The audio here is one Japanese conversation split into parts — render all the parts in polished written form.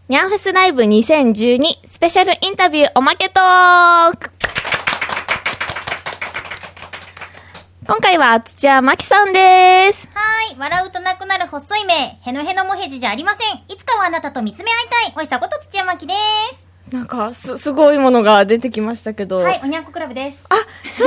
ニャンフェスライブ2012スペシャルインタビューおまけトーク。今回は土屋真希さんです。 はーい。笑うとなくなる細い目。へのへのもへじじゃありません。いつかはあなたと見つめ合いたい。おいさこと土屋真希です。 なんかすごいものが出てきましたけど。 はい、おにゃんこクラブです。 あ、そう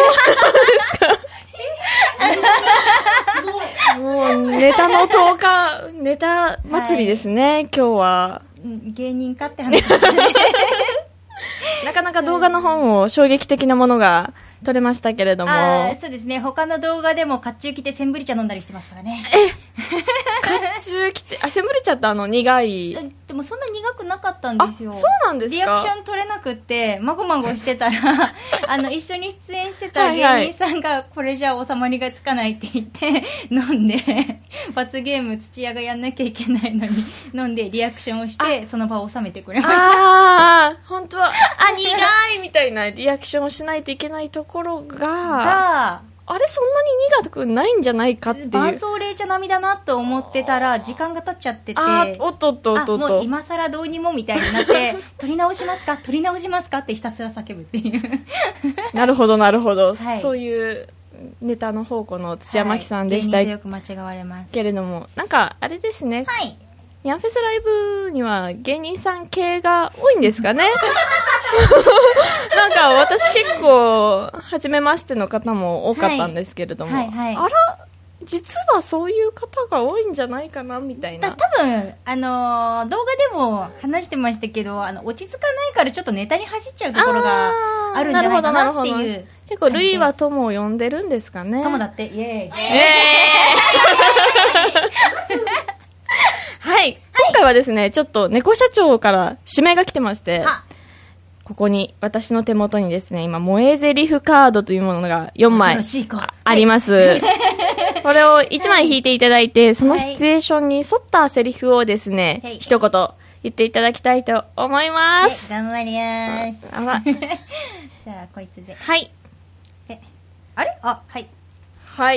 なんですか。もうネタの10日、ネタ祭りですね、はい、今日は。 芸人かって話ですね。 なかなか動画の方も衝撃的なものが撮れましたけれども。 そうですね。他の動画でも甲冑着てセンブリ茶飲んだりしてますからね。 甲冑着て、センブリ茶って苦い。 でもそんな苦くなかったんですよ。 そうなんですか。 リアクション取れなくって、まごまごしてたら、一緒に出演してた芸人さんが、これじゃ収まりがつかないって言って、飲んで、罰ゲーム土屋がやんなきゃいけないのに、飲んでリアクションをして、その場を収めてくれました。 本当は、苦いみたいなリアクションをしないといけないところが、あれそんなに苦くないんじゃないかっていう。 伴奏冷茶並みだなと思ってたら時間が経っちゃってて、 おっとっとっとっと、 もう今更どうにもみたいになって撮り直しますかってひたすら叫ぶっていうなるほどなるほど、 はい、 そういうネタの宝庫の土屋真希さんでした、 芸人とよく間違われますけれども、なんかあれですね、 はい、 ニャンフェスライブには芸人さん系が多いんですかねなんか私結構初めましての方も多かったんですけれども、 はいはいはい、 あら実はそういう方が多いんじゃないかなみたいな。 多分動画でも話してましたけど、落ち着かないからちょっとネタに走っちゃうところがあるんじゃないかなっていう。 結構ルイは友を呼んでるんですかね。 友だってイエーイはい、今回はですね、ちょっと猫社長から指名が来てまして、ここに私の手元にですね、今萌えゼリフカードというものが4枚あります、これを1枚引いていただいて、そのシチュエーションに沿ったセリフをですね、一言言っていただきたいと思います。 頑張りやーす。じゃあこいつで。 はい。 あれ？はいはい。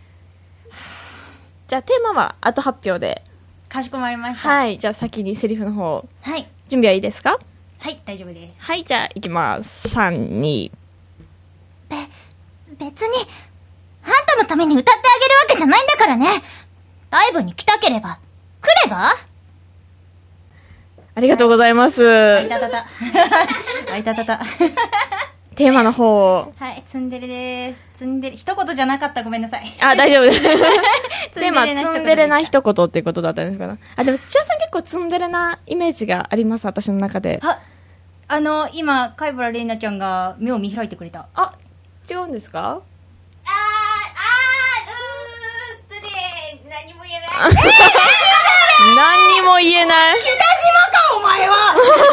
じゃあテーマは後発表で。 かしこまりました。 はい。じゃあ先にセリフの方。 はい。 準備はいいですか？ はい、大丈夫です。 はい、じゃあ行きます。3、2。 別に、あんたのために歌ってあげるわけじゃないんだからね。ライブに来たければ、来れば？ ありがとうございます。 あいたたた。あいたたた。 テーマの方を。 はい、ツンデレです。ツンデレ、一言じゃなかった、ごめんなさい。 大丈夫です。テーマ、ツンデレな一言っていうことだったんですかね。でも土屋さん結構ツンデレなイメージがあります、私の中で。 今、貝原玲奈ちゃんが目を見開いてくれた。 違うんですか？ 何も言えない。 何にも言えない。 北島か、お前は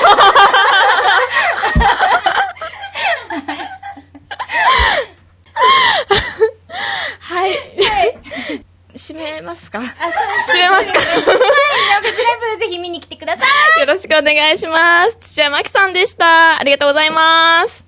はい。締めますか？締めますか？はい、ニャンフェスライブぜひ見に来てください。 よろしくお願いします。土屋真希さんでした。ありがとうございます。